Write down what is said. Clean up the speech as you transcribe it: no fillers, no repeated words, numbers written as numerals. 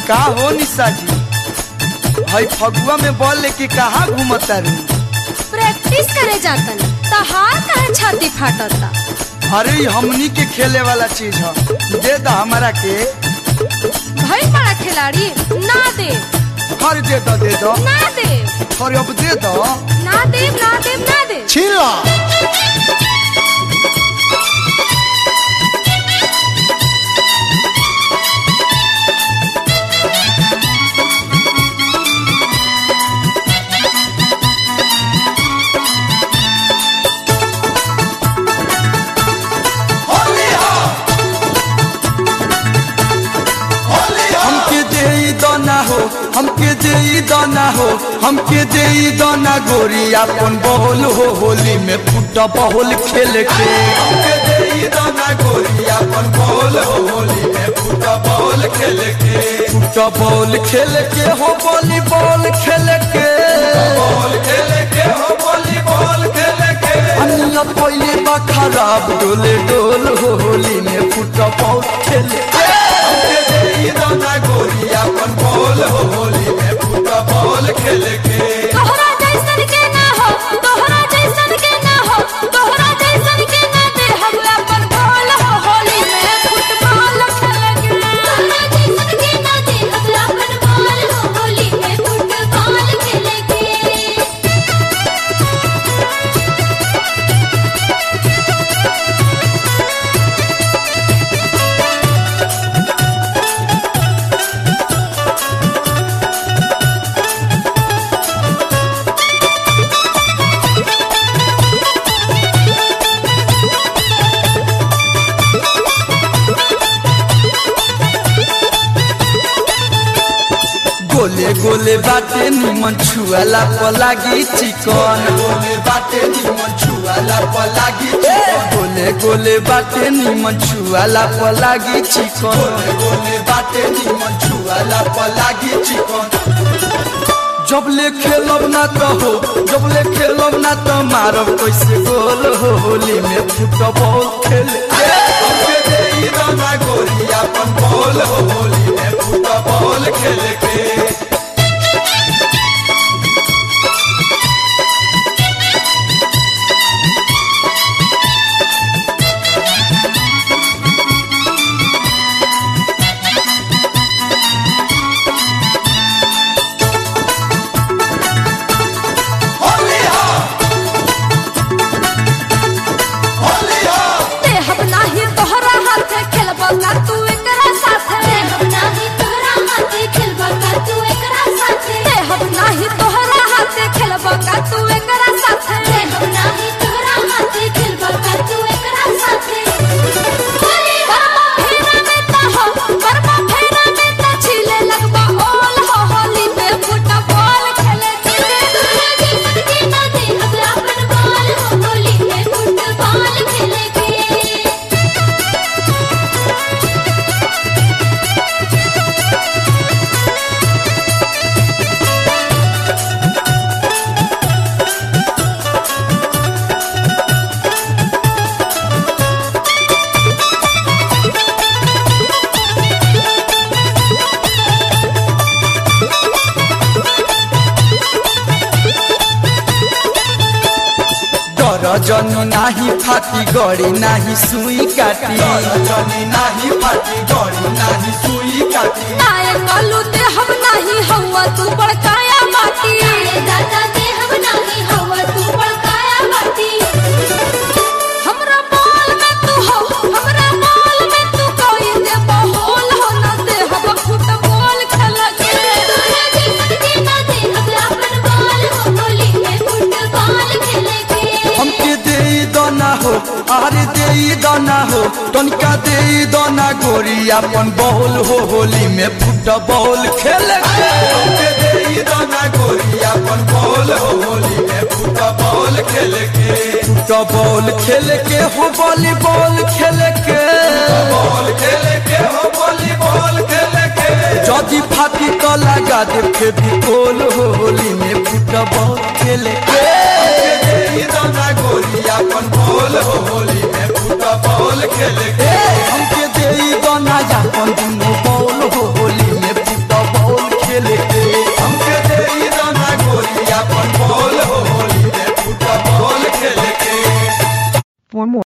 का हो निशा जी, भाई फगुआ में बॉल लेके कहाँ घूमता रू? प्रैक्टिस करे जातन तहार कहे छाती फाटता। अरे हमनी के खेले वाला चीज है, दे दा हमारा के। भाई बड़ा खिलाड़ी ना दे। अरे दे दो दे दो। ना दे। अरे अब दे दो। ना दे ना दे ना दे। छीला। हमके दे दाना हो, हमके दे दाना गोरी अपन बॉल हो, होली में फुटबॉल खेल के। हमके दे दाना गोरी अपन बॉल हो, होली में फुटबॉल खेल के। फुटबॉल खेल के हो, वॉलीबॉल खेल के। बॉल खेल के हो, वॉलीबॉल खेल के। अन्ना पहले बा खराब डोले डोल हो, होली में फुटबॉल खेल के। हमके दे दाना गोरी अपन बॉल हो, होली में फुटबॉल खेल के। तोहरा जैसन के ना हो, तोहरा जैसन के ना हो, तोहरा जैसन के ना दे हम अपन बॉल हो, होली में फुटबॉल खेल के। तोहरा जैसन के ना दे हम अपन बॉल हो, होली में फुटबॉल खेल के। गोले गोले बाटे निमन छुआला पलागी चिकन। गोले बाटे निमन छुआला पलागी चिकन। गोले गोले बाटे निमन छुआला पलागी चिकन। गोले गोले बाटे निमन छुआला पलागी चिकन। जब ले खेलब ना तो हो, जब ले खेलब ना तो मारब कैसे गोल हो, होली में फुटबॉल खेल के। हमके दे दाना गोरी अपन बॉल हो, होली में फुटबॉल खेल के। जनी नाही फाटी गड़ी नाही सुई काटी। जनी नाही फाटी गड़ी नाही सुई काटी। नाय कलू दे हम नाही हवा तू बड़काया माटी। नाय दादा दे हम नाही हवा तू बड़काया माटी। हमरा बॉल में तू हो, हमरा बॉल में तू कोई दे बॉल हो, ना दे हम फुटबॉल खेल के। तोरा जैसन के ना दे हम अपन बॉल हो, होली में फुटबॉल खेल के। हमके दे दाना हो, अरे दे दाना हो, तनिका दे दाना गोरी अपन बॉल हो, होली में फुटबॉल खेल के। हमके दे दाना गोरी अपन बॉल हो, होली में फुटबॉल खेल के। फुटबॉल खेल के हो, वॉलीबॉल खेल के। बॉल खेल के हो, वॉलीबॉल खेल के। जदी फाटी तो लगा दे फेविकोल हो, होली में फुटबॉल खेल के। दाना गोरी अपन बॉल हो, होली में फुटबॉल खेल के। हमके दे दाना अपन दुनो बॉल हो, होली में फुटबॉल For more